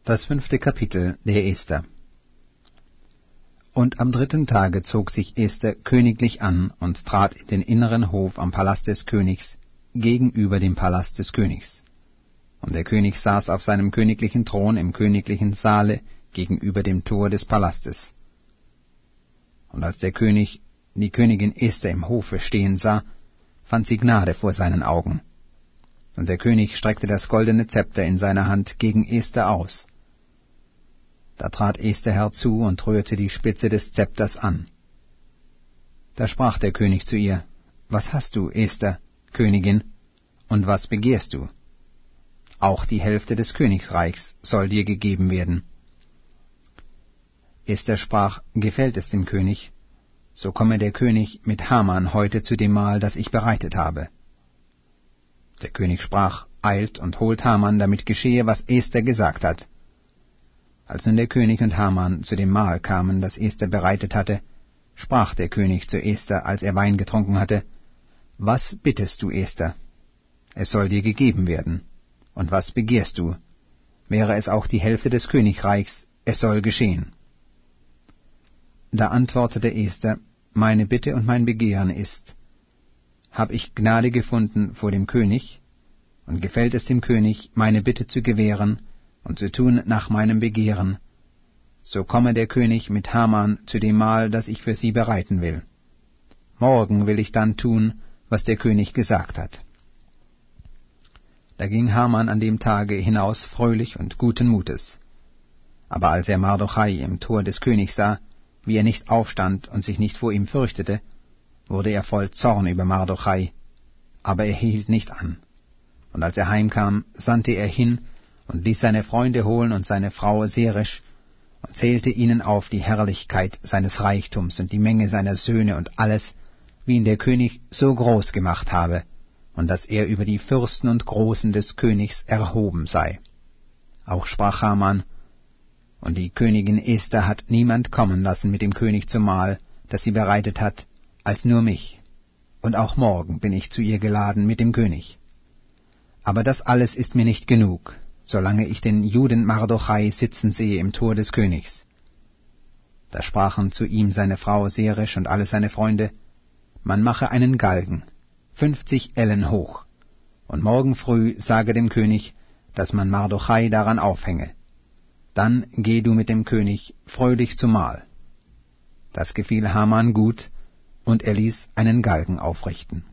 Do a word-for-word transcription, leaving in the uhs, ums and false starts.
Das fünfte Kapitel der Esther. Und am dritten Tage zog sich Esther königlich an und trat in den inneren Hof am Palast des Königs gegenüber dem Palast des Königs. Und der König saß auf seinem königlichen Thron im königlichen Saale gegenüber dem Tor des Palastes. Und als der König die Königin Esther im Hofe stehen sah, fand sie Gnade vor seinen Augen. Und der König streckte das goldene Zepter in seiner Hand gegen Esther aus. Da trat Esther herzu und rührte die Spitze des Zepters an. Da sprach der König zu ihr: Was hast du, Esther, Königin, und was begehrst du? Auch die Hälfte des Königsreichs soll dir gegeben werden. Esther sprach: Gefällt es dem König, so komme der König mit Haman heute zu dem Mahl, das ich bereitet habe. Der König sprach: Eilt und holt Haman, damit geschehe, was Esther gesagt hat. Als nun der König und Haman zu dem Mahl kamen, das Esther bereitet hatte, sprach der König zu Esther, als er Wein getrunken hatte: Was bittest du, Esther? Es soll dir gegeben werden. Und was begehrst du? Wäre es auch die Hälfte des Königreichs, es soll geschehen. Da antwortete Esther: Meine Bitte und mein Begehren ist: Hab ich Gnade gefunden vor dem König, und gefällt es dem König, meine Bitte zu gewähren und zu tun nach meinem Begehren, so komme der König mit Haman zu dem Mahl, das ich für sie bereiten will. Morgen will ich dann tun, was der König gesagt hat. Da ging Haman an dem Tage hinaus fröhlich und guten Mutes. Aber als er Mardochai im Tor des Königs sah, wie er nicht aufstand und sich nicht vor ihm fürchtete, wurde er voll Zorn über Mardochai, aber er hielt nicht an. Und als er heimkam, sandte er hin und ließ seine Freunde holen und seine Frau Zeresh und zählte ihnen auf die Herrlichkeit seines Reichtums und die Menge seiner Söhne und alles, wie ihn der König so groß gemacht habe, und dass er über die Fürsten und Großen des Königs erhoben sei. Auch sprach Haman: Und die Königin Esther hat niemand kommen lassen mit dem König zum Mahl, das sie bereitet hat, als nur mich. Und auch morgen bin ich zu ihr geladen mit dem König. Aber das alles ist mir nicht genug, solange ich den Juden Mardochai sitzen sehe im Tor des Königs. Da sprachen zu ihm seine Frau Zeresh und alle seine Freunde: Man mache einen Galgen, fünfzig Ellen hoch, und morgen früh sage dem König, dass man Mardochai daran aufhänge. Dann geh du mit dem König fröhlich zum Mahl. Das gefiel Haman gut, und er ließ einen Galgen aufrichten.